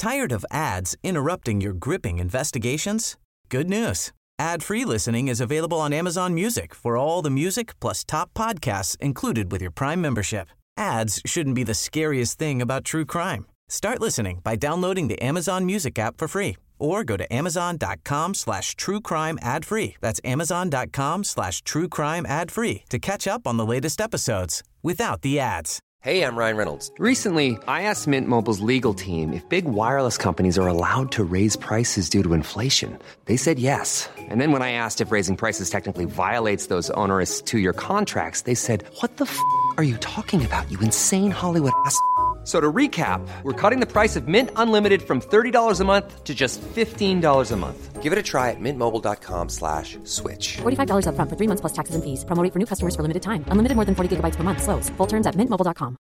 Tired of ads interrupting your gripping investigations? Good news. Ad-free listening is available on Amazon Music for all the music plus top podcasts included with your Prime membership. Ads shouldn't be the scariest thing about true crime. Start listening by downloading the Amazon Music app for free or go to amazon.com/truecrime ad-free. That's amazon.com/truecrime ad-free to catch up on the latest episodes without the ads. Hey, I'm Ryan Reynolds. Recently, I asked Mint Mobile's legal team if big wireless companies are allowed to raise prices due to inflation. They said yes. And then when I asked if raising prices technically violates those onerous two-year contracts, they said, "What the f*** are you talking about, you insane Hollywood ass?" So to recap, we're cutting the price of Mint Unlimited from $30 a month to just $15 a month. Give it a try at mintmobile.com/switch. $45 up front for 3 months plus taxes and fees. Promo rate for new customers for limited time. Unlimited more than 40 gigabytes per month. Slows full terms at mintmobile.com.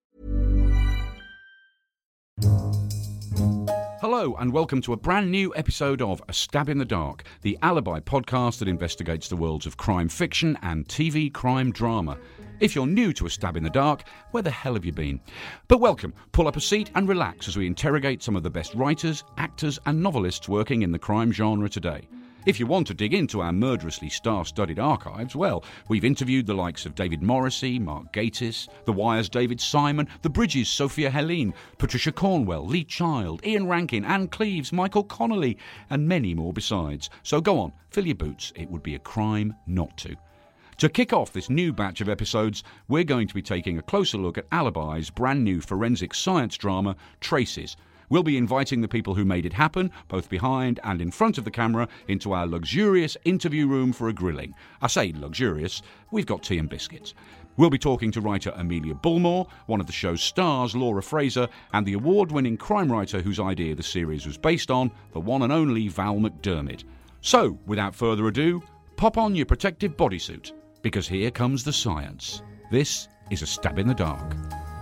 Hello and welcome to a brand new episode of A Stab in the Dark, the Alibi podcast that investigates the worlds of crime fiction and TV crime drama. If you're new to A Stab in the Dark, where the hell have you been? But welcome, pull up a seat and relax as we interrogate some of the best writers, actors and novelists working in the crime genre today. If you want to dig into our murderously star-studded archives, well, we've interviewed the likes of David Morrissey, Mark Gatiss, The Wire's David Simon, The Bridges' Sophia Helene, Patricia Cornwell, Lee Child, Ian Rankin, Anne Cleeves, Michael Connolly, and many more besides. So go on, fill your boots, it would be a crime not to. To kick off this new batch of episodes, we're going to be taking a closer look at Alibi's brand new forensic science drama, Traces. We'll be inviting the people who made it happen, both behind and in front of the camera, into our luxurious interview room for a grilling. I say luxurious, we've got tea and biscuits. We'll be talking to writer Amelia Bullmore, one of the show's stars, Laura Fraser, and the award-winning crime writer whose idea the series was based on, the one and only Val McDermid. So, without further ado, pop on your protective bodysuit, because here comes the science. This is A Stab in the Dark.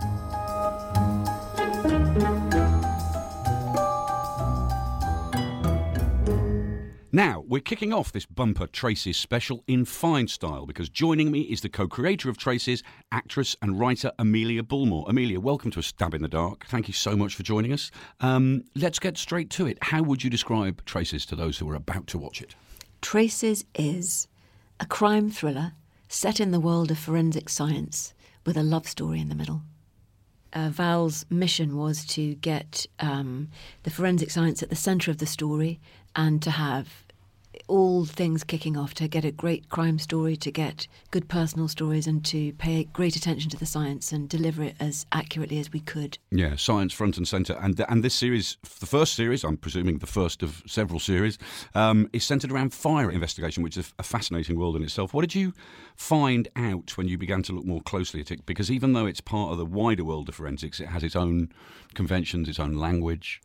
Now, we're kicking off this bumper Traces special in fine style because joining me is the co-creator of Traces, actress and writer Amelia Bullmore. Amelia, welcome to A Stab in the Dark. Thank you so much for joining us. Let's get straight to it. How would you describe Traces to those who are about to watch it? Traces is a crime thriller set in the world of forensic science with a love story in the middle. Val's mission was to get the forensic science at the centre of the story and to have all things kicking off, to get a great crime story, to get good personal stories and to pay great attention to the science and deliver it as accurately as we could. Yeah, science front and centre. And this series, the first series, I'm presuming the first of several series, is centred around fire investigation, which is a fascinating world in itself. What did you find out when you began to look more closely at it? Because even though it's part of the wider world of forensics, it has its own conventions, its own language.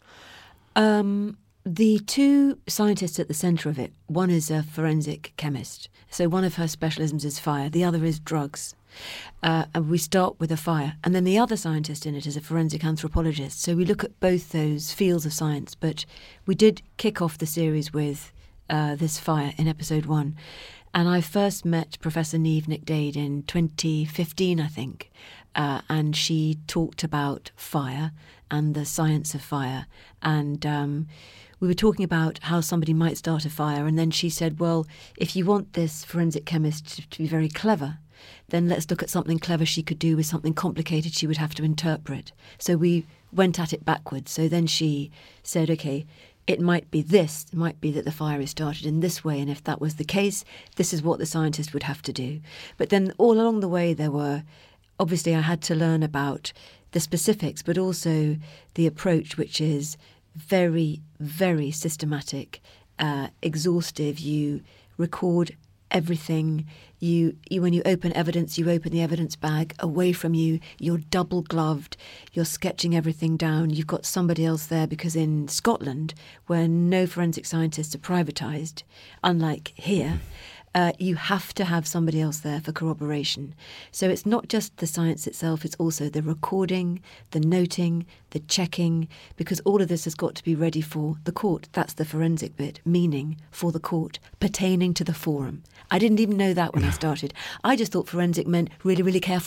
The two scientists at the centre of it, one is a forensic chemist. So one of her specialisms is fire, the other is drugs. And we start with a fire. And then the other scientist in it is a forensic anthropologist. So we look at both those fields of science. But we did kick off the series with this fire in episode 1. And I first met Professor Niamh Nic Daid in 2015, I think. And she talked about fire and the science of fire. And we were talking about how somebody might start a fire. And then she said, well, if you want this forensic chemist to be very clever, then let's look at something clever she could do with something complicated she would have to interpret. So we went at it backwards. So then she said, OK, it might be this. It might be that the fire is started in this way. And if that was the case, this is what the scientist would have to do. But then all along the way there were, obviously I had to learn about the specifics, but also the approach, which is very, very systematic, exhaustive. You record everything. You when you open evidence, you open the evidence bag away from you. You're double gloved. You're sketching everything down. You've got somebody else there because in Scotland, where no forensic scientists are privatised, unlike here, you have to have somebody else there for corroboration. So it's not just the science itself, it's also the recording, the noting, the checking, because all of this has got to be ready for the court. That's the forensic bit, meaning for the court, pertaining to the forum. I didn't even know that when I started. I just thought forensic meant really, really careful.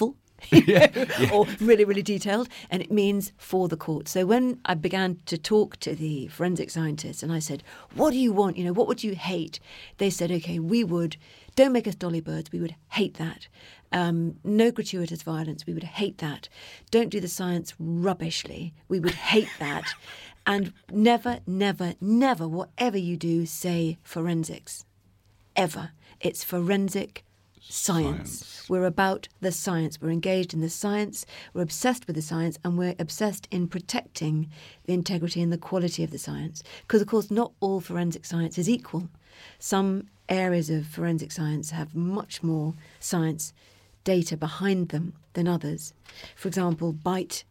or really, really detailed, and it means for the court. So when I began to talk to the forensic scientists and I said, what do you want? What would you hate? They said, okay, don't make us dolly birds. We would hate that. No gratuitous violence. We would hate that. Don't do the science rubbishly. We would hate that. And never, never, never, whatever you do, say forensics. Ever. It's forensic science. We're about the science. We're engaged in the science. We're obsessed with the science, and we're obsessed in protecting the integrity and the quality of the science. Because, of course, not all forensic science is equal. Some areas of forensic science have much more science data behind them than others. For example, bite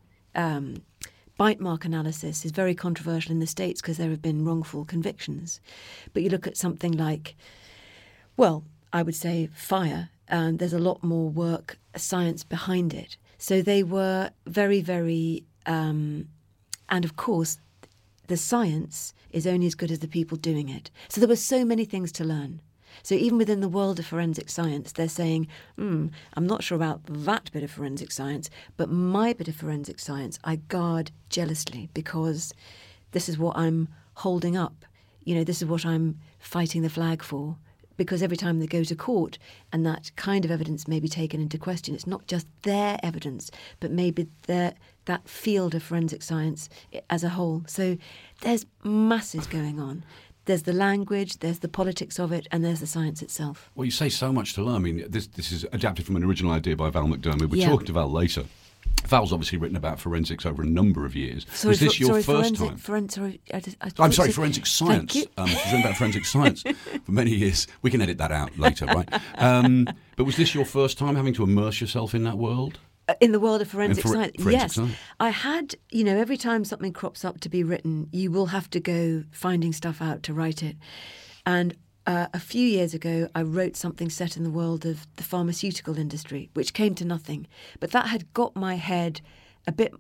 mark analysis is very controversial in the States because there have been wrongful convictions. But you look at something like, well, I would say fire, and there's a lot more work, science behind it. So they were very, very, and of course, the science is only as good as the people doing it. So there were so many things to learn. So even within the world of forensic science, they're saying, I'm not sure about that bit of forensic science, but my bit of forensic science I guard jealously because this is what I'm holding up. This is what I'm fighting the flag for. Because every time they go to court and that kind of evidence may be taken into question, it's not just their evidence, but maybe that field of forensic science as a whole. So there's masses going on. There's the language, there's the politics of it, and there's the science itself. Well, you say so much to learn. I mean, this is adapted from an original idea by Val McDermid. We're talking to Val later. Val's obviously written about forensics over a number of years. Was this your first time? I'm sorry, forensic science. She's written about forensic science for many years. We can edit that out later, right? But was this your first time having to immerse yourself in that world? In the world of forensic science, yes. Science. I had, every time something crops up to be written, you will have to go finding stuff out to write it. And a few years ago, I wrote something set in the world of the pharmaceutical industry, which came to nothing. But that had got my head a bit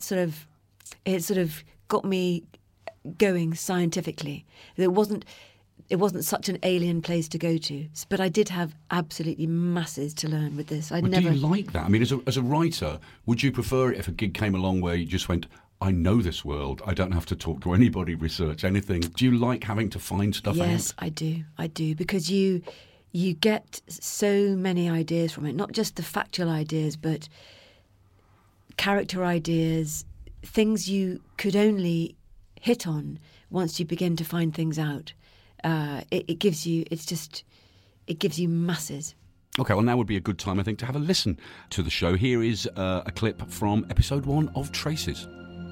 it sort of got me going scientifically. It wasn't such an alien place to go to. But I did have absolutely masses to learn with this. Do you like that? I mean, as a writer, would you prefer it if a gig came along where you just went, I know this world, I don't have to talk to anybody, research anything? Do you like having to find stuff out? Yes, I do, because you get so many ideas from it, not just the factual ideas, but character ideas, things you could only hit on once you begin to find things out. It gives you masses. OK, well, now would be a good time, I think, to have a listen to the show. Here is a clip from episode 1 of Traces.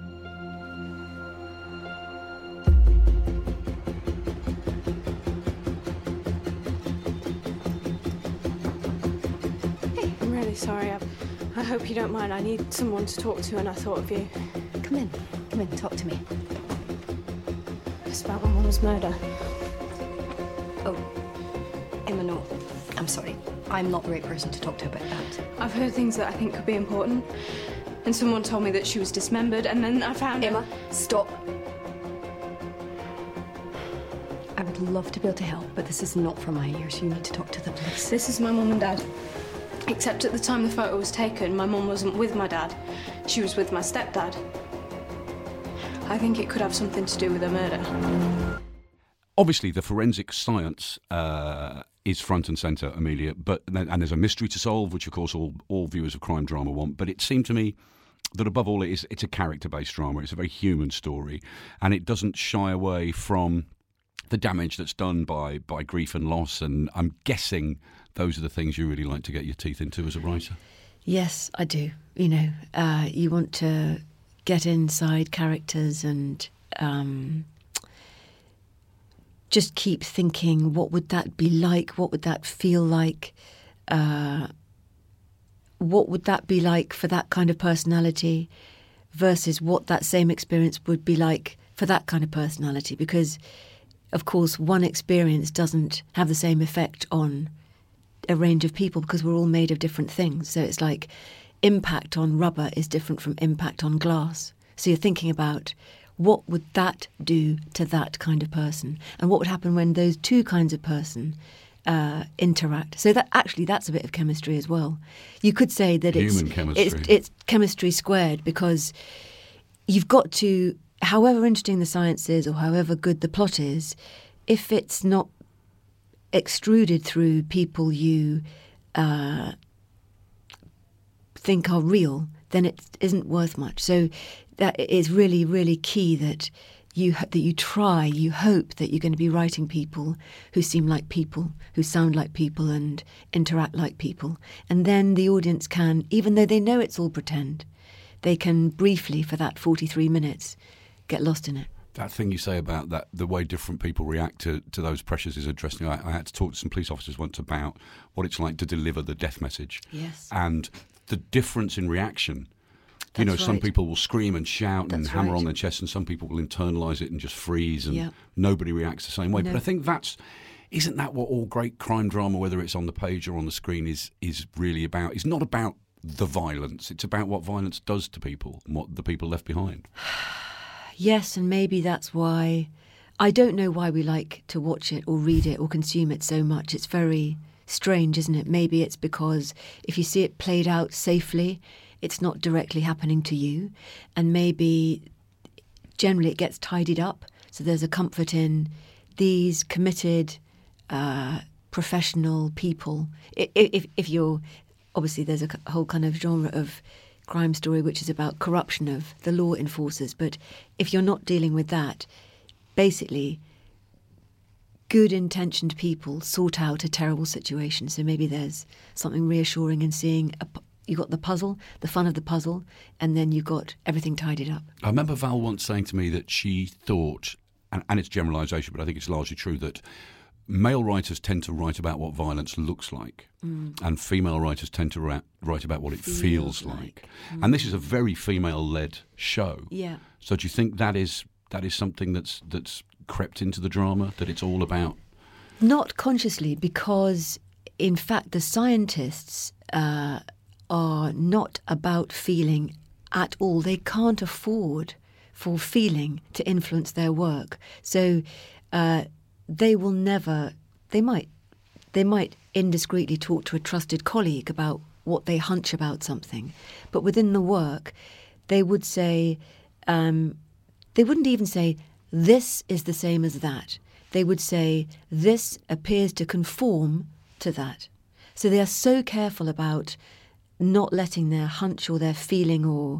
Sorry, I hope you don't mind. I need someone to talk to and I thought of you. Come in, talk to me. It's about my mum's murder. Oh, Emma, no. I'm sorry. I'm not the right person to talk to about that. I've heard things that I think could be important. And someone told me that she was dismembered and then I found Emma, stop. I would love to be able to help, but this is not for my ears. You need to talk to the police. This is my mum and dad. Except at the time the photo was taken, my mum wasn't with my dad. She was with my stepdad. I think it could have something to do with her murder. Obviously, the forensic science is front and centre, Amelia, and there's a mystery to solve, which, of course, all viewers of crime drama want. But it seemed to me that above all, it's a character-based drama. It's a very human story, and it doesn't shy away from the damage that's done by grief and loss. And I'm guessing those are the things you really like to get your teeth into as a writer. Yes, I do. You want to get inside characters and just keep thinking, what would that be like? What would that feel like? What would that be like for that kind of personality versus what that same experience would be like for that kind of personality? Because, of course, one experience doesn't have the same effect on a range of people because we're all made of different things. So it's like impact on rubber is different from impact on glass. So you're thinking about what would that do to that kind of person, and what would happen when those two kinds of person interact. So that's a bit of chemistry as well. You could say that it's chemistry squared, because you've got to, however interesting the science is or however good the plot is, if it's not extruded through people you think are real, then it isn't worth much. So that is really, really key, that you hope that you're going to be writing people who seem like people, who sound like people and interact like people. And then the audience can, even though they know it's all pretend, they can briefly, for that 43 minutes, get lost in it. That thing you say about that, the way different people react to those pressures is interesting. I had to talk to some police officers once about what it's like to deliver the death message. Yes. And the difference in reaction. That's some right. people will scream and shout and That's hammer right. on their chest, and some people will internalise it and just freeze, and Yeah. nobody reacts the same way. No. But I think isn't that what all great crime drama, whether it's on the page or on the screen, is really about? It's not about the violence. It's about what violence does to people and what the people left behind. Yes, and maybe that's why, I don't know why we like to watch it or read it or consume it so much. It's very strange, isn't it? Maybe it's because if you see it played out safely, it's not directly happening to you, and maybe generally it gets tidied up. So there's a comfort in these committed, professional people. If you're, obviously there's a whole kind of genre of crime story which is about corruption of the law enforcers, but if you're not dealing with that, basically good intentioned people sort out a terrible situation. So maybe there's something reassuring in seeing you got the puzzle, the fun of the puzzle, and then you got everything tidied up. I remember Val once saying to me that she thought, and it's generalisation, but I think it's largely true, that male writers tend to write about what violence looks like, and female writers tend to write about what it feels like. And this is a very female-led show. Yeah. So do you think that is something that's crept into the drama, that it's all about? Not consciously, because in fact the scientists are not about feeling at all. They can't afford for feeling to influence their work. So they will never, they might indiscreetly talk to a trusted colleague about what they hunch about something. But within the work, they would say, they wouldn't even say, this is the same as that. They would say, this appears to conform to that. So they are so careful about not letting their hunch or their feeling or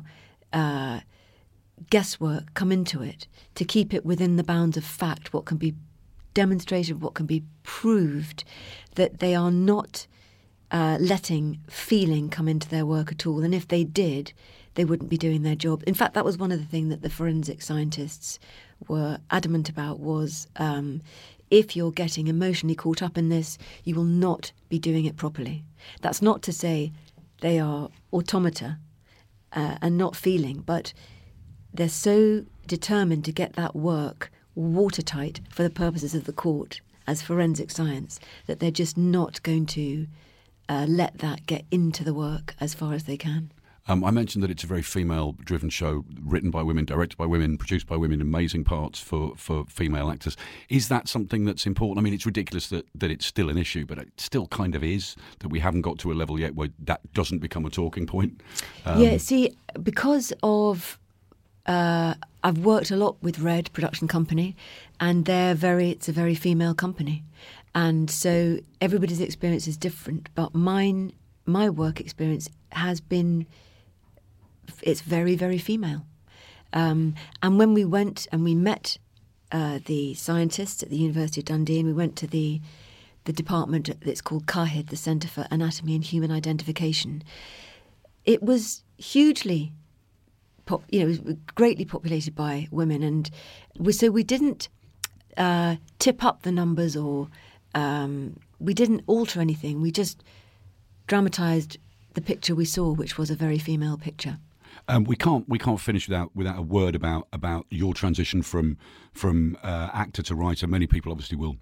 guesswork come into it, to keep it within the bounds of fact, what can be demonstrated, what can be proved, that they are not letting feeling come into their work at all. And if they did, they wouldn't be doing their job. In fact, that was one of the things that the forensic scientists were adamant about, was if you're getting emotionally caught up in this, you will not be doing it properly. That's not to say they are automata and not feeling, but they're so determined to get that work watertight for the purposes of the court as forensic science that they're just not going to let that get into the work as far as they can. I mentioned that it's a very female-driven show, written by women, directed by women, produced by women, amazing parts for female actors. Is that something that's important? I mean, it's ridiculous that it's still an issue, but it still kind of is, that we haven't got to a level yet where that doesn't become a talking point. Yeah, see, because of... I've worked a lot with Red Production Company, and it's a very female company. And so everybody's experience is different, but my work experience has been... it's very, very female. And when we went and we met the scientists at the University of Dundee, and we went to the department that's called CAHID, the Centre for Anatomy and Human Identification, it was hugely, it was greatly populated by women. And we didn't tip up the numbers, or we didn't alter anything. We just dramatised the picture we saw, which was a very female picture. We can't finish without a word about your transition from actor to writer. Many people obviously will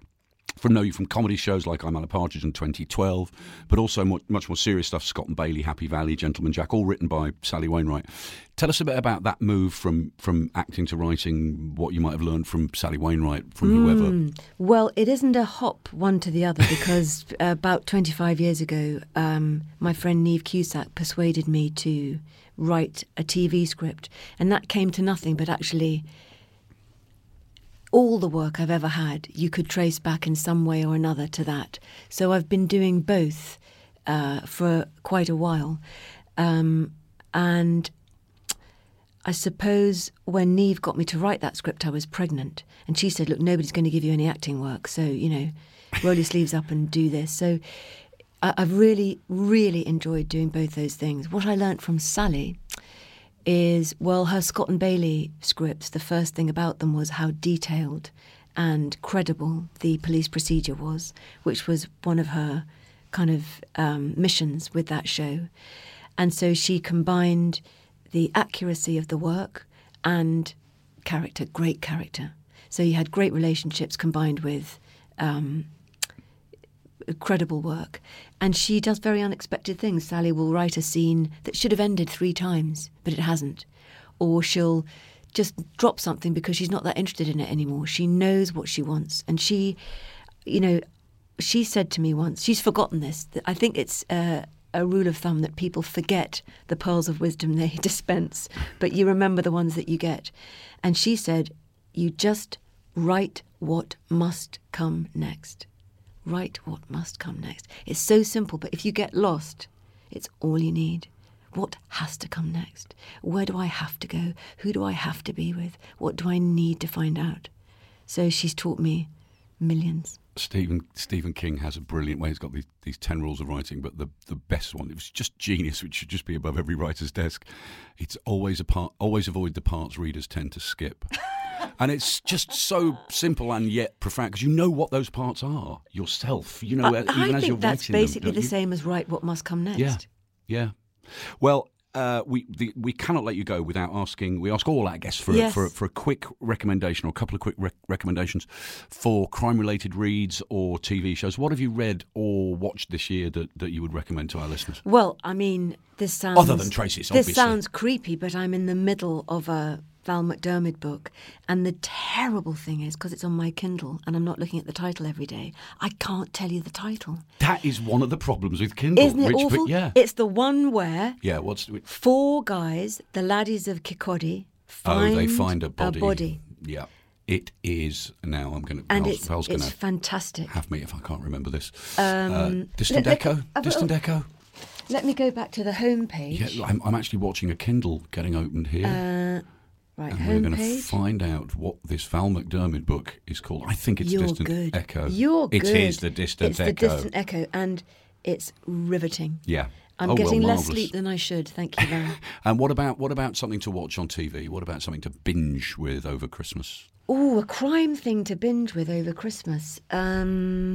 know you from comedy shows like I'm Alan Partridge in 2012, but also much more serious stuff, Scott and Bailey, Happy Valley, Gentleman Jack, all written by Sally Wainwright. Tell us a bit about that move from acting to writing, what you might have learned from Sally Wainwright, from whoever. Well, it isn't a hop one to the other because about 25 years ago, my friend Niamh Cusack persuaded me to write a TV script, and that came to nothing, but actually all the work I've ever had, you could trace back in some way or another to that. So I've been doing both for quite a while. And I suppose when Niamh got me to write that script, I was pregnant. And she said, look, nobody's going to give you any acting work. So, roll your sleeves up and do this. So I've really, really enjoyed doing both those things. What I learnt from Sally is, well, her Scott and Bailey scripts, the first thing about them was how detailed and credible the police procedure was, which was one of her kind of missions with that show. And so she combined the accuracy of the work and character, great character. So you had great relationships combined with credible work. And she does very unexpected things. Sally will write a scene that should have ended 3 times, but it hasn't. Or she'll just drop something because she's not that interested in it anymore. She knows what she wants. And she said to me once, she's forgotten this, that I think it's a rule of thumb that people forget the pearls of wisdom they dispense, but you remember the ones that you get. And she said, you just write what must come next. Write what must come next. It's so simple, but if you get lost, it's all you need. What has to come next? Where do I have to go? Who do I have to be with? What do I need to find out? So she's taught me millions. Stephen King has a brilliant way. He's got these 10 rules of writing, but the best one, it was just genius, which should just be above every writer's desk. It's always avoid the parts readers tend to skip. And it's just so simple and yet profound, because you know what those parts are yourself. Even as you're writing them. I think that's basically the same as write what must come next. Yeah. Well, we cannot let you go without asking. We ask all our guests for a quick recommendation or a couple of quick recommendations for crime-related reads or TV shows. What have you read or watched this year that you would recommend to our listeners? Well, I mean, this sounds... Other than Tracy's, obviously. This sounds creepy, but I'm in the middle of a Val McDermid book, and the terrible thing is, because it's on my Kindle and I'm not looking at the title every day, I can't tell you the title. That is one of the problems with Kindle. Isn't it awful? It's the one where 4 guys, the laddies of Kirkcaldy, find a body. Yeah. It is now. I'm going to. And it's fantastic. Have me if I can't remember this. Distant Echo. Distant Echo. Let me go back to the home page. Yeah, I'm actually watching a Kindle getting opened here. Right, and we're going to find out what this Val McDermid book is called. I think it's Distant Echo. You're good. It is the Distant Echo. It's the Distant Echo, and it's riveting. Yeah. I'm getting less sleep than I should. Thank you, Val. And what about something to watch on TV? What about something to binge with over Christmas? Oh, a crime thing to binge with over Christmas. I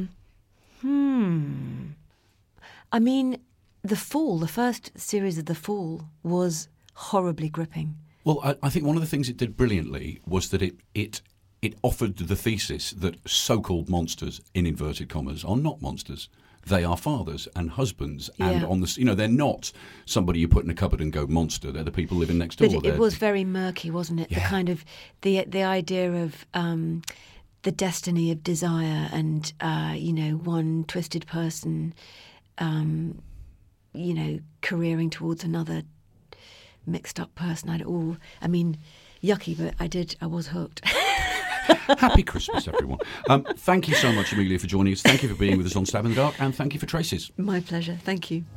mean, The Fall, the first series of The Fall, was horribly gripping. Well, I think one of the things it did brilliantly was that it offered the thesis that so-called monsters, in inverted commas, are not monsters. They are fathers and husbands, and they're not somebody you put in a cupboard and go monster. They're the people living next door. But it was very murky, wasn't it? Yeah. The kind of the idea of the destiny of desire, and one twisted person, careering towards another mixed up person. I mean, yucky, but I was hooked. Happy Christmas, everyone. Thank you so much, Amelia, for joining us. Thank you for being with us on Stab in the Dark, and thank you for Tracy's. My pleasure. Thank you.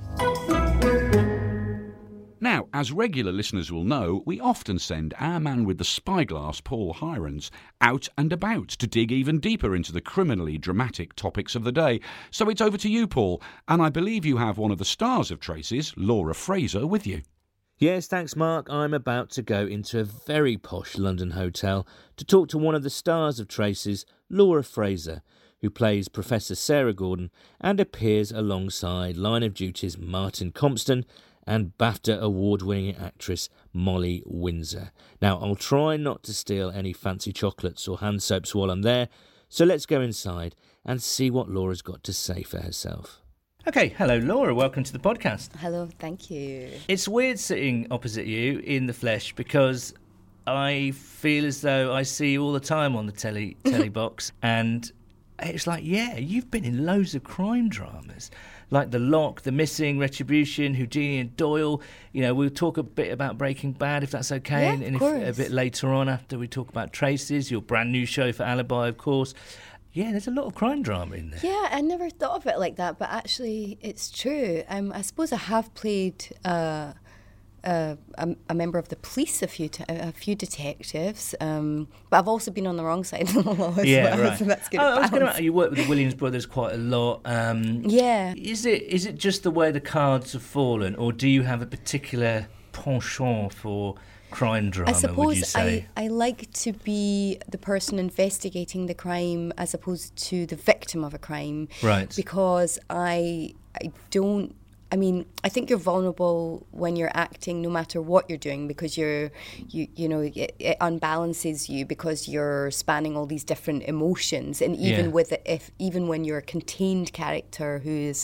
Now, as regular listeners will know, we often send our man with the spyglass, Paul Hirons, out and about to dig even deeper into the criminally dramatic topics of the day. So it's over to you, Paul, and I believe you have one of the stars of Tracy's, Laura Fraser, with you. Yes, thanks, Mark. I'm about to go into a very posh London hotel to talk to one of the stars of Tracy's, Laura Fraser, who plays Professor Sarah Gordon and appears alongside Line of Duty's Martin Compston and BAFTA award-winning actress Molly Windsor. Now, I'll try not to steal any fancy chocolates or hand soaps while I'm there, So let's go inside and see what Laura's got to say for herself. Okay, hello Laura, welcome to the podcast. Hello, thank you. It's weird sitting opposite you in the flesh because I feel as though I see you all the time on the telly box, and it's like, yeah, you've been in loads of crime dramas, like The Lock, The Missing, Retribution, Houdini and Doyle. You know, we'll talk a bit about Breaking Bad, if that's okay, Yeah, and of if, course. a bit later on after we talk about Traces, your brand new show for Alibi, of course. Yeah, there's a lot of crime drama in there. Yeah, I never thought of it like that, but actually it's true. I suppose I have played a member of the police, a few detectives, but I've also been on the wrong side of the law as well, right. so that's good. I was going to. You work with the Williams brothers quite a lot. Yeah. Is it just the way the cards have fallen, or do you have a particular penchant for crime drama? I suppose would you say? I like to be the person investigating the crime as opposed to the victim of a crime. Right. Because I don't. I mean, I think you're vulnerable when you're acting, no matter what you're doing, because you know, it unbalances you because you're spanning all these different emotions, and even even when you're a contained character who's,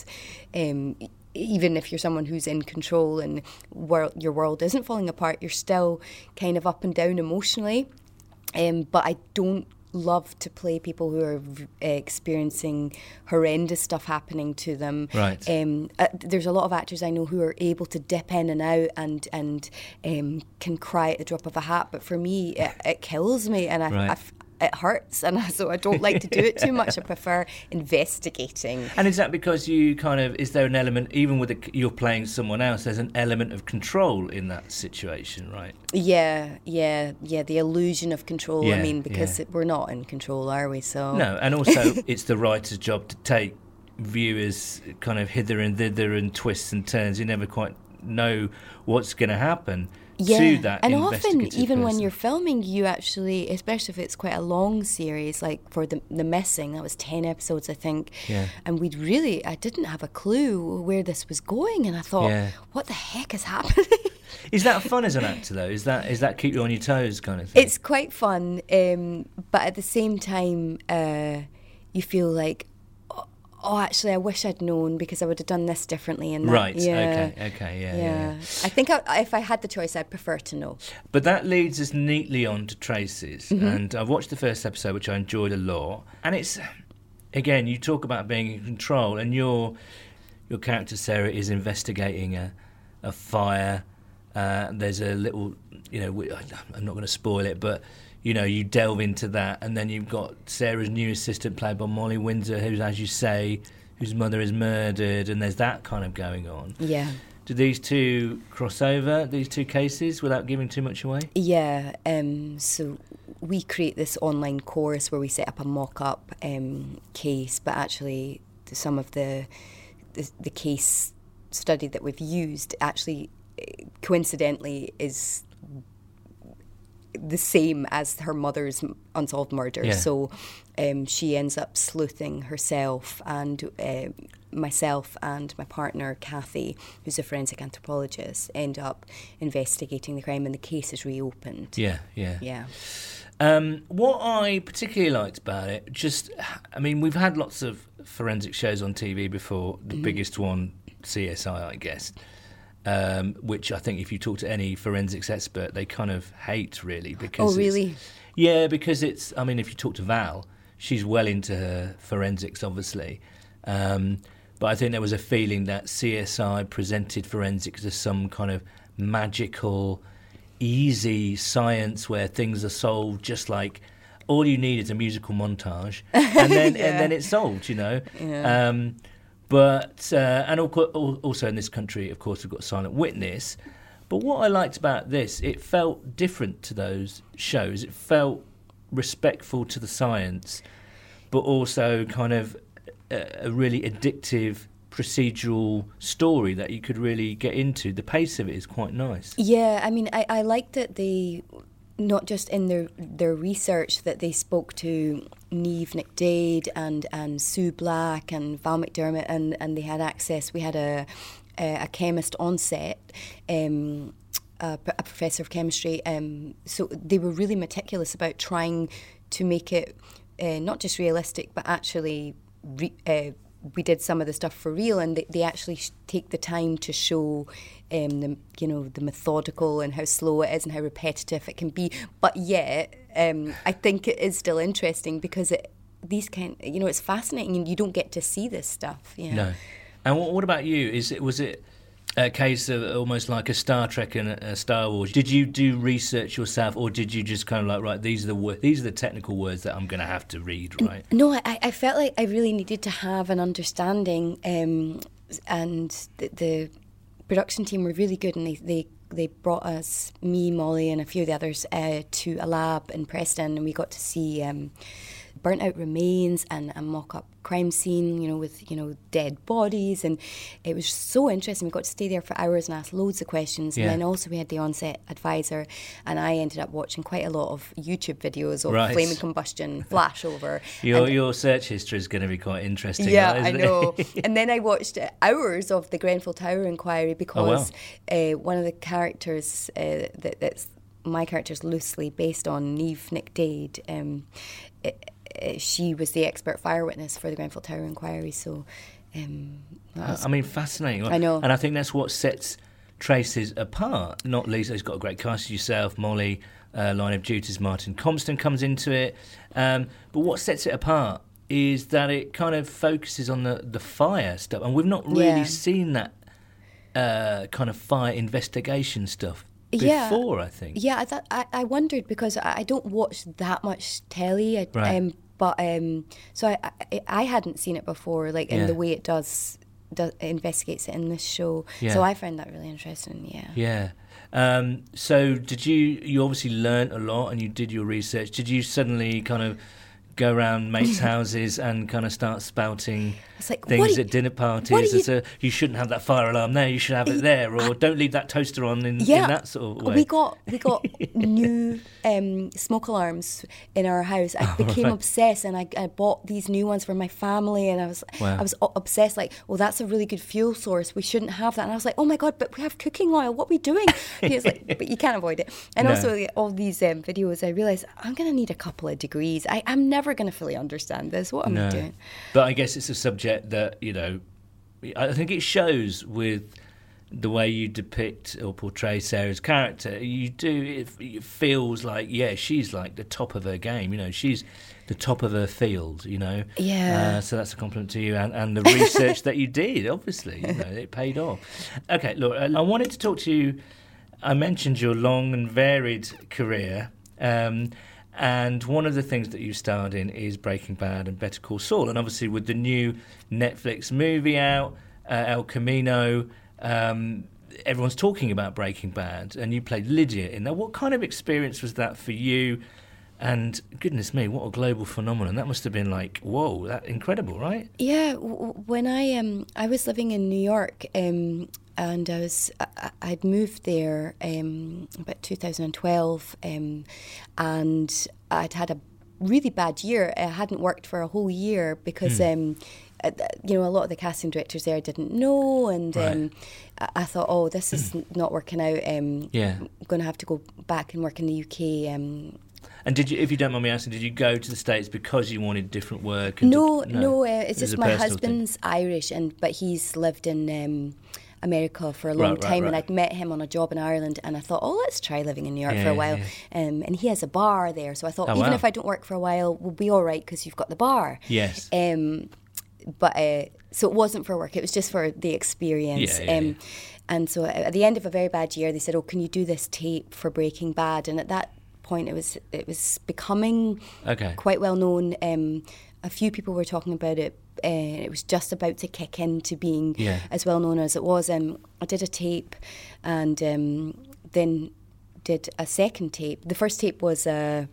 even if you're someone who's in control and your world isn't falling apart, you're still kind of up and down emotionally. But I don't love to play people who are experiencing horrendous stuff happening to them. Right. There's a lot of actors I know who are able to dip in and out and can cry at the drop of a hat, but for me it kills me, and it hurts, and so I don't like to do it too much. I prefer investigating. And is that because you is there an element, even with you're playing someone else, there's an element of control in that situation, right? Yeah, the illusion of control. Yeah, I mean, because we're not in control, are we? So no, and also it's the writer's job to take viewers kind of hither and thither and twists and turns. You never quite know what's going to happen. To that and often even when person. you're filming, you actually, especially if it's quite a long series, like for the Missing, that was 10 episodes I think, and I didn't have a clue where this was going, and I thought, what the heck is happening? Is that fun as an actor though? Is that keep you on your toes kind of thing? It's quite fun, but at the same time you feel like, oh, actually, I wish I'd known, because I would have done this differently. And that, right, yeah. okay, yeah. I think if I had the choice, I'd prefer to know. But that leads us neatly on to Traces, and I've watched the first episode, which I enjoyed a lot. And it's, again, you talk about being in control, and your character, Sarah, is investigating a fire. There's a little, I'm not going to spoil it, but you delve into that, and then you've got Sarah's new assistant, played by Molly Windsor, who's, as you say, whose mother is murdered, and there's that kind of going on. Yeah. Do these two cross over, these two cases, without giving too much away? Yeah. So we create this online course where we set up a mock-up case, but actually some of the case study that we've used actually, coincidentally, is the same as her mother's unsolved murder. Yeah. So she ends up sleuthing herself, and myself and my partner Kathy, who's a forensic anthropologist, end up investigating the crime, and the case is reopened. Yeah. What I particularly liked about it, we've had lots of forensic shows on TV before. The biggest one, CSI, I guess. Which I think if you talk to any forensics expert, they kind of hate, really. Because oh, really? Yeah, because if you talk to Val, she's well into her forensics, obviously. But I think there was a feeling that CSI presented forensics as some kind of magical, easy science where things are solved just like all you need is a musical montage, and then it's solved, Yeah. But and also in this country, of course, we've got Silent Witness. But what I liked about this, it felt different to those shows. It felt respectful to the science, but also kind of a really addictive procedural story that you could really get into. The pace of it is quite nice. Yeah, I liked that they, not just in their research, that they spoke to Niamh Nic Dade and Sue Black and Val McDermott, and they had access. We had a chemist on set, a professor of chemistry. So they were really meticulous about trying to make it not just realistic, but actually we did some of the stuff for real, and they actually take the time to show the methodical and how slow it is and how repetitive it can be. But yet, I think it is still interesting because it's fascinating, and you don't get to see this stuff. Yeah. No. And what about you? Was it a case of almost like a Star Trek and a Star Wars? Did you do research yourself, or did you just kind of like, right, these are the technical words that I'm going to have to read, right? No, I felt like I really needed to have an understanding, and the production team were really good, and they brought us, me, Molly, and a few of the others, to a lab in Preston, and we got to see burnt out remains and a mock-up crime scene, with dead bodies, and it was so interesting. We got to stay there for hours and ask loads of questions. And then also we had the on-set advisor, and I ended up watching quite a lot of YouTube videos of flaming combustion flashover. Your search history is going to be quite interesting. Yeah, I know. And then I watched hours of the Grenfell Tower inquiry because one of the characters that's my character's loosely based on Niamh Nic Dade. She was the expert fire witness for the Grenfell Tower inquiry, so fascinating. I know. And I think that's what sets Traces apart, not least. It's got a great cast: yourself, Molly, Line of Duty's Martin Compston comes into it. But what sets it apart is that it kind of focuses on the fire stuff, and we've not really seen that kind of fire investigation stuff before, I think. Yeah, I wondered because I don't watch that much telly, so I hadn't seen it before, like in the way it does investigates it in this show. Yeah. So I found that really interesting. Yeah. So did you obviously learnt a lot and you did your research. Did you suddenly kind of go around mates' houses and kind of start spouting things at dinner parties? You shouldn't have that fire alarm there, you should have it there, or don't leave that toaster on in that sort of way. We got new smoke alarms in our house. I became obsessed, and I bought these new ones for my family, and I was obsessed, like, well, that's a really good fuel source, we shouldn't have that. And I was like, oh my God, but we have cooking oil, what are we doing? He was like, but you can't avoid it. And also all these videos, I realised I'm going to need a couple of degrees. I'm never going to fully understand this. What am I doing? But I guess it's a subject that, I think it shows with the way you depict or portray Sarah's character. You do, it feels like, she's like the top of her game, she's the top of her field, Yeah. So that's a compliment to you, and the research that you did, obviously, it paid off. Okay, look, I wanted to talk to you. I mentioned your long and varied career, and one of the things that you starred in is Breaking Bad and Better Call Saul. And obviously with the new Netflix movie out, El Camino, everyone's talking about Breaking Bad, and you played Lydia in that. What kind of experience was that for you? And goodness me, what a global phenomenon. That must have been like, whoa, that incredible, right? Yeah, when I was living in New York, and I'd moved there about 2012, and I'd had a really bad year. I hadn't worked for a whole year because a lot of the casting directors there I didn't know, and I thought, oh, this is not working out. I'm going to have to go back and work in the UK. And did you, if you don't mind me asking, did you go to the States because you wanted different work? No, it's just my husband's Irish, but he's lived in America for a long time, and I'd met him on a job in Ireland, and I thought, oh, let's try living in New York for a while. And he has a bar there, so I thought, even if I don't work for a while, we'll be all right because you've got the bar. Yes. So it wasn't for work, it was just for the experience. And so at the end of a very bad year, they said, oh, can you do this tape for Breaking Bad? And at that point, it was becoming quite well known. A few people were talking about it. It was just about to kick into being as well known as it was. I did a tape, and then did a second tape. The first tape was a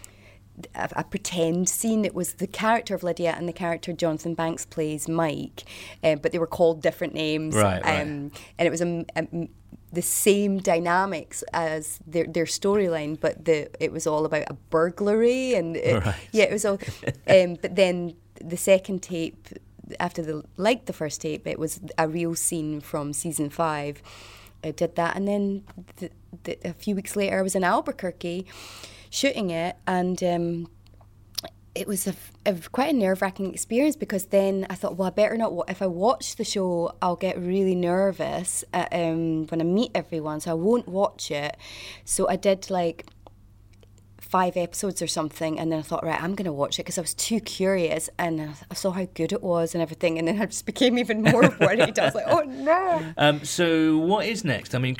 pretend scene. It was the character of Lydia and the character Jonathan Banks plays, Mike, but they were called different names. And it was the same dynamics as their storyline, but it was all about a burglary, and it was all. But then the second tape, after the first tape, it was a real scene from season 5. I did that, and then a few weeks later, I was in Albuquerque shooting it, and it was quite a nerve-wracking experience, because then I thought, well, I better not. If I watch the show, I'll get really nervous when I meet everyone, so I won't watch it. So I did like 5 episodes or something, and then I thought, right, I'm going to watch it, because I was too curious, and I saw how good it was and everything, and then I just became even more worried. I was like, oh no. So what is next? I mean,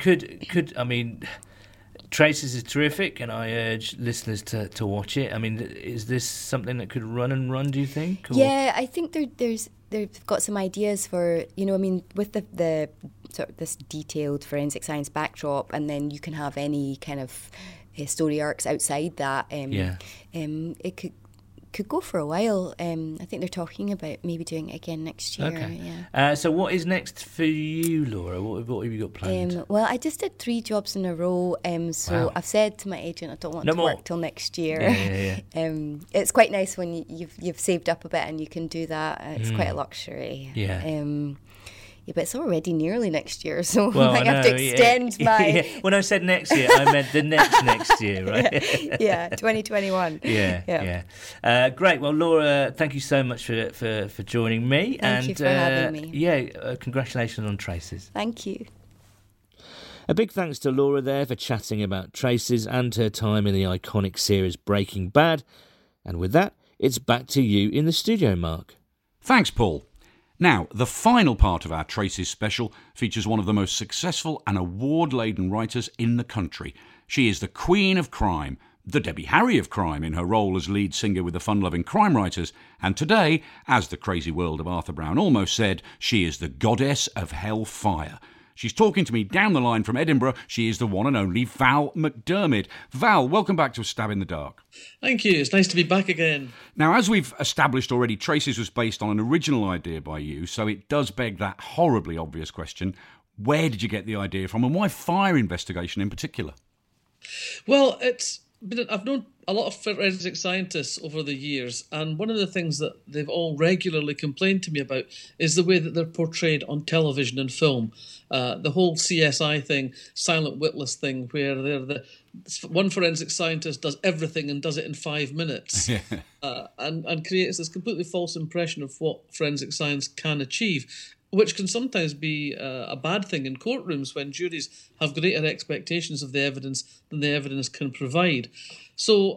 Traces is terrific, and I urge listeners to watch it. I mean, is this something that could run, do you think? Or? Yeah, I think they've got some ideas for, with the sort of this detailed forensic science backdrop, and then you can have any kind of story arcs outside that. It could go for a while. I think they're talking about maybe doing it again next year. Okay. Yeah. So what is next for you, Laura? What have you got planned? Well, I just did 3 jobs in a row. So wow. I've said to my agent I don't want to work till next year. Yeah. It's quite nice when you've saved up a bit and you can do that. It's quite a luxury. Yeah. Yeah, but it's already nearly next year, so well, I might have to extend my... Yeah. When I said next year, I meant the next year, right? Yeah, 2021. Yeah. Great. Well, Laura, thank you so much for joining me. Thank you for having me. Yeah, congratulations on Traces. Thank you. A big thanks to Laura there for chatting about Traces and her time in the iconic series Breaking Bad. And with that, it's back to you in the studio, Mark. Thanks, Paul. Now, the final part of our Traces special features one of the most successful and award-laden writers in the country. She is the queen of crime, the Debbie Harry of crime in her role as lead singer with the fun-loving Crime Writers, and today, as the crazy world of Arthur Brown almost said, she is the goddess of hellfire. She's talking to me down the line from Edinburgh. She is the one and only Val McDermid. Val, welcome back to A Stab in the Dark. Thank you. It's nice to be back again. Now, as we've established already, Traces was based on an original idea by you, so it does beg that horribly obvious question. Where did you get the idea from, and why fire investigation in particular? Well, I've known a lot of forensic scientists over the years, and one of the things that they've all regularly complained to me about is the way that they're portrayed on television and film. The whole CSI thing, silent witness thing, where one forensic scientist does everything and does it in 5 minutes, and creates this completely false impression of what forensic science can achieve, which can sometimes be a bad thing in courtrooms when juries have greater expectations of the evidence than the evidence can provide. So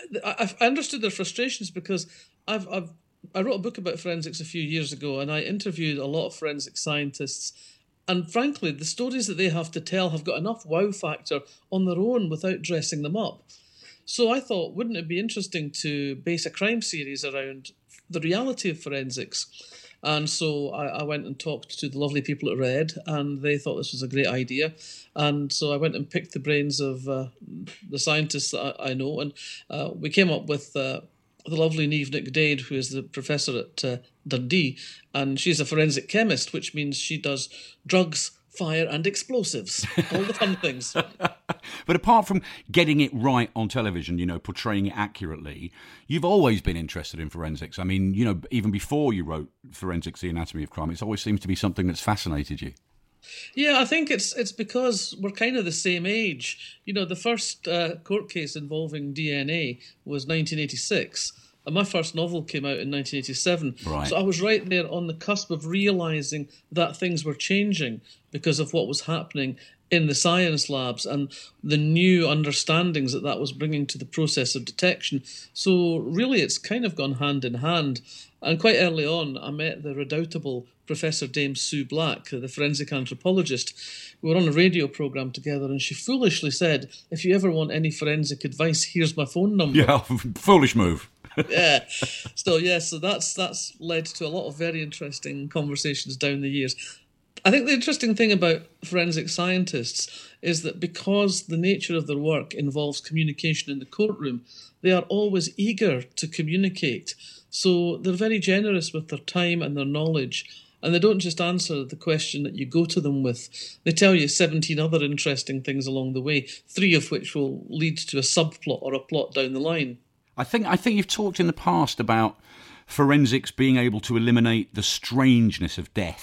I understood their frustrations, because I wrote a book about forensics a few years ago, and I interviewed a lot of forensic scientists. And frankly, the stories that they have to tell have got enough wow factor on their own without dressing them up. So I thought, wouldn't it be interesting to base a crime series around the reality of forensics? And so I went and talked to the lovely people at Red, and they thought this was a great idea. And so I went and picked the brains of the scientists that I know, and we came up with the lovely Niamh Nic Dade, who is the professor at Dundee, and she's a forensic chemist, which means she does drugs, fire and explosives, all the fun things. But apart from getting it right on television, portraying it accurately, you've always been interested in forensics. I mean, even before you wrote Forensics, The Anatomy of Crime, it always seems to be something that's fascinated you. Yeah, I think it's because we're kind of the same age. The first court case involving DNA was 1986. And my first novel came out in 1987. Right. So I was right there on the cusp of realising that things were changing because of what was happening in the science labs and the new understandings that was bringing to the process of detection. So really it's kind of gone hand in hand. And quite early on, I met the redoubtable Professor Dame Sue Black, the forensic anthropologist. We were on a radio programme together, and she foolishly said, if you ever want any forensic advice, here's my phone number. Yeah, foolish move. Yeah. So that's led to a lot of very interesting conversations down the years. I think the interesting thing about forensic scientists is that because the nature of their work involves communication in the courtroom, they are always eager to communicate. So they're very generous with their time and their knowledge, and they don't just answer the question that you go to them with. They tell you 17 other interesting things along the way, 3 of which will lead to a subplot or a plot down the line. I think you've talked in the past about forensics being able to eliminate the strangeness of death.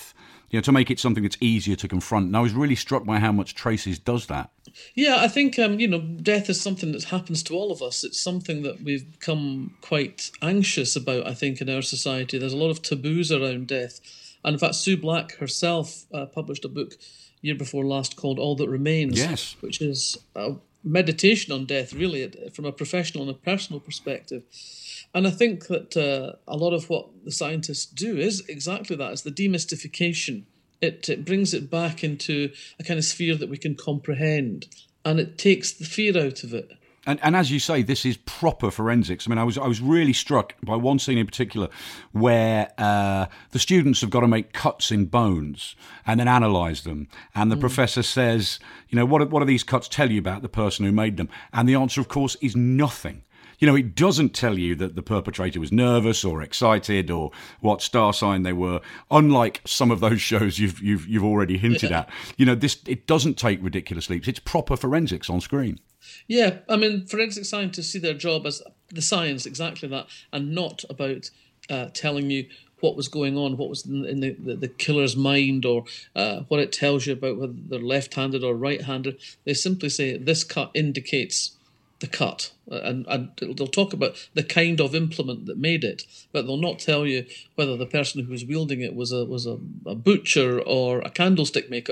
to make it something that's easier to confront. And I was really struck by how much Traces does that. Yeah, I think, death is something that happens to all of us. It's something that we've become quite anxious about, I think, in our society. There's a lot of taboos around death. And in fact, Sue Black herself published a book year before last called All That Remains, yes, which is a meditation on death, really, from a professional and a personal perspective. And I think that a lot of what the scientists do is exactly that. It's the demystification. It brings it back into a kind of sphere that we can comprehend, and it takes the fear out of it. And as you say, this is proper forensics. I mean, I was really struck by one scene in particular where the students have got to make cuts in bones and then analyse them. And the professor says, what do these cuts tell you about the person who made them? And the answer, of course, is nothing. It doesn't tell you that the perpetrator was nervous or excited or what star sign they were. Unlike some of those shows you've already hinted at, it doesn't take ridiculous leaps. It's proper forensics on screen. Yeah, I mean, forensic scientists see their job as the science, exactly that, and not about telling you what was going on, what was in the killer's mind, or what it tells you about whether they're left-handed or right-handed. They simply say this cut indicates the cut, and they'll talk about the kind of implement that made it, but they'll not tell you whether the person who was wielding it was a butcher or a candlestick maker.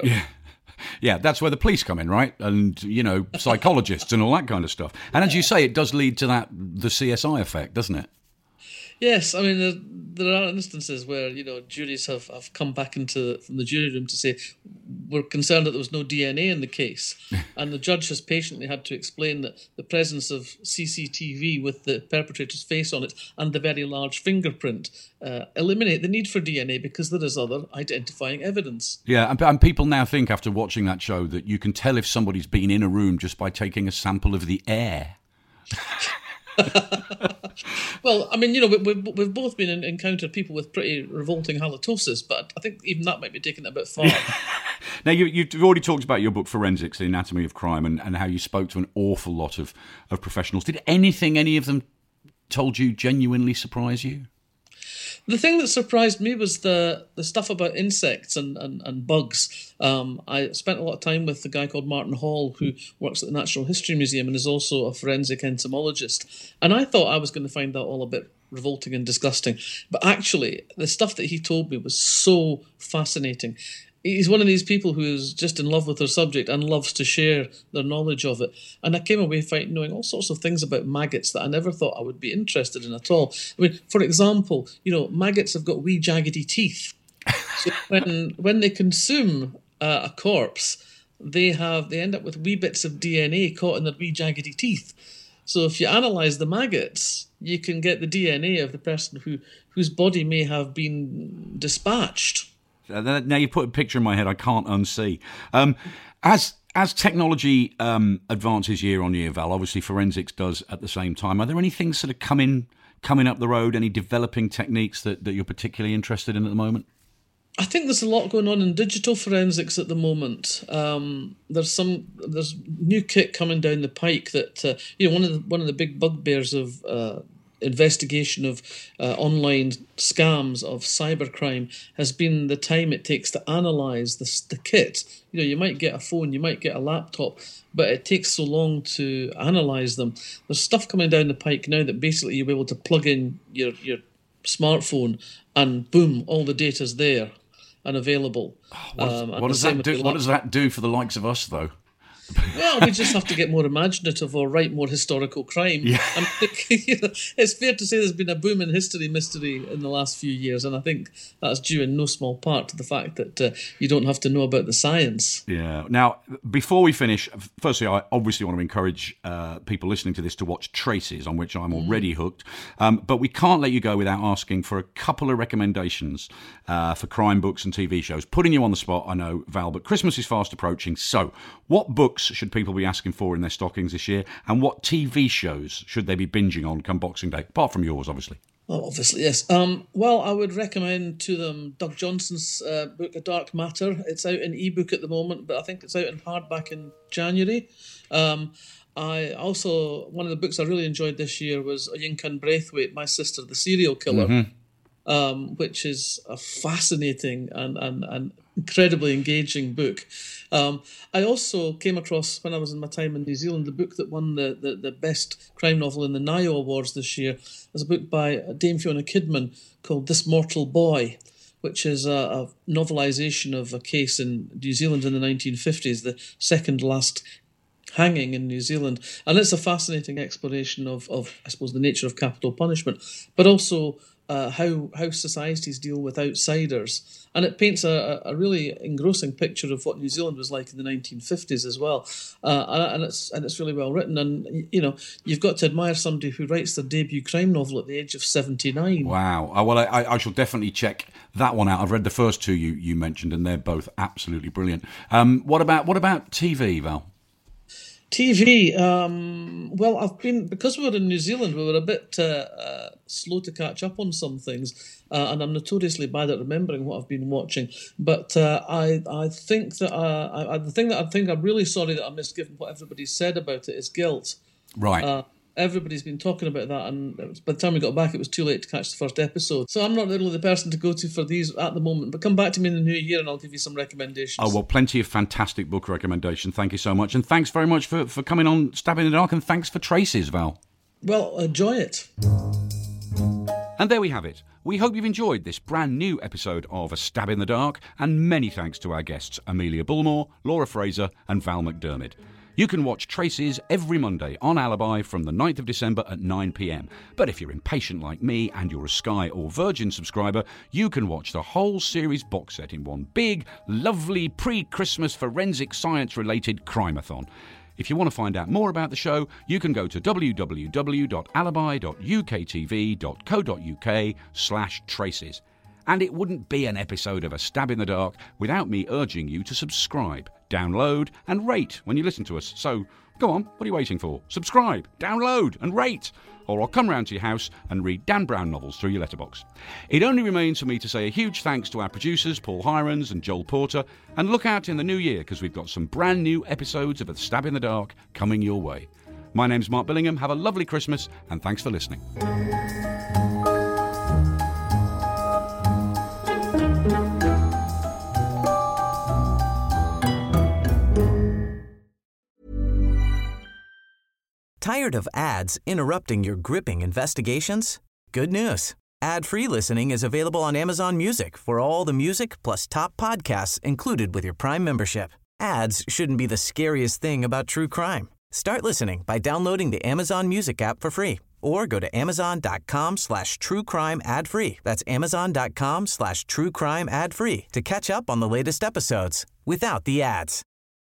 Yeah, that's where the police come in, right? And, psychologists and all that kind of stuff. And as you say, it does lead to the CSI effect, doesn't it? Yes, I mean, there are instances where, juries have come back from the jury room to say, we're concerned that there was no DNA in the case. And the judge has patiently had to explain that the presence of CCTV with the perpetrator's face on it and the very large fingerprint eliminate the need for DNA because there is other identifying evidence. Yeah, and people now think after watching that show that you can tell if somebody's been in a room just by taking a sample of the air. Well, I mean, we've both encountered people with pretty revolting halitosis, but I think even that might be taken a bit far. Now, you've already talked about your book, Forensics, The Anatomy of Crime, and how you spoke to an awful lot of professionals. Did any of them told you genuinely surprise you? The thing that surprised me was the stuff about insects and bugs. I spent a lot of time with a guy called Martin Hall, who works at the Natural History Museum and is also a forensic entomologist. And I thought I was going to find that all a bit revolting and disgusting. But actually, the stuff that he told me was so fascinating. He's one of these people who is just in love with their subject and loves to share their knowledge of it. And I came away knowing all sorts of things about maggots that I never thought I would be interested in at all. I mean, for example, maggots have got wee jaggedy teeth. So when they consume a corpse, they end up with wee bits of DNA caught in their wee jaggedy teeth. So if you analyse the maggots, you can get the DNA of the person whose body may have been dispatched. Now you put a picture in my head I can't unsee. As technology advances year on year, Val, obviously forensics does at the same time. Are there any things sort of coming up the road, any developing techniques that you're particularly interested in at the moment? I think there's a lot going on in digital forensics at the moment. There's new kit coming down the pike that one of the big bugbears of investigation of online scams, of cybercrime, has been the time it takes to analyse the kit. You might get a phone, you might get a laptop, but it takes so long to analyse them. There's stuff coming down the pike now that basically you'll be able to plug in your smartphone and boom, all the data's there and available. What does that do for the likes of us, though? Well, we just have to get more imaginative or write more historical crime. Yeah. I think, it's fair to say there's been a boom in mystery in the last few years, and I think that's due in no small part to the fact that you don't have to know about the science. Yeah. Now, before we finish, firstly, I obviously want to encourage people listening to this to watch Traces, on which I'm already hooked. But we can't let you go without asking for a couple of recommendations for crime books and TV shows. Putting you on the spot, I know, Val, but Christmas is fast approaching. So, what books should people be asking for in their stockings this year, and what TV shows should they be binging on come Boxing Day, apart from yours, obviously? Oh, obviously, yes. Well, I would recommend to them Doug Johnson's book, A Dark Matter. It's out in ebook at the moment, but I think it's out in hardback in January. I also, one of the books I really enjoyed this year was Oyinkan Braithwaite, My Sister, the Serial Killer, which is a fascinating and incredibly engaging book. I also came across, when I was in my time in New Zealand, the book that won the best crime novel in the Nio Awards this year. There's a book by Dame Fiona Kidman called This Mortal Boy, which is a novelisation of a case in New Zealand in the 1950s, the second last hanging in New Zealand. And it's a fascinating exploration of I suppose, the nature of capital punishment, but also how societies deal with outsiders. And it paints a really engrossing picture of what New Zealand was like in the 1950s as well. And it's really well written. And, you know, you've got to admire somebody who writes their debut crime novel at the age of 79. Wow. Well, I shall definitely check that one out. I've read the first two you mentioned, and they're both absolutely brilliant. What about TV, Val? TV, well, because we were in New Zealand, we were a bit slow to catch up on some things, and I'm notoriously bad at remembering what I've been watching. But I think that the thing that I think I'm really sorry that I missed, given what everybody said about it, is Guilt. Right. Everybody's been talking about that, and by the time we got back, it was too late to catch the first episode. So I'm not really the person to go to for these at the moment, but come back to me in the new year and I'll give you some recommendations. Oh, well, plenty of fantastic book recommendations. Thank you so much. And thanks very much for coming on Stabbing in the Dark, and thanks for Traces, Val. Well, enjoy it. And there we have it. We hope you've enjoyed this brand new episode of A Stab in the Dark, and many thanks to our guests Amelia Bullmore, Laura Fraser and Val McDermid. You can watch Traces every Monday on Alibi from the 9th of December at 9 p.m. But if you're impatient like me and you're a Sky or Virgin subscriber, you can watch the whole series box set in one big, lovely pre-Christmas forensic science-related crime-a-thon. If you want to find out more about the show, you can go to www.alibi.uktv.co.uk/traces. And it wouldn't be an episode of A Stab in the Dark without me urging you to subscribe, download and rate when you listen to us. So, go on, what are you waiting for? Subscribe, download and rate. Or I'll come round to your house and read Dan Brown novels through your letterbox. It only remains for me to say a huge thanks to our producers, Paul Hirons and Joel Porter, and look out in the new year because we've got some brand new episodes of A Stab in the Dark coming your way. My name's Mark Billingham. Have a lovely Christmas and thanks for listening. Tired of ads interrupting your gripping investigations? Good news. Ad-free listening is available on Amazon Music for all the music plus top podcasts included with your Prime membership. Ads shouldn't be the scariest thing about true crime. Start listening by downloading the Amazon Music app for free or go to amazon.com/truecrime ad-free. That's amazon.com/truecrime ad-free to catch up on the latest episodes without the ads.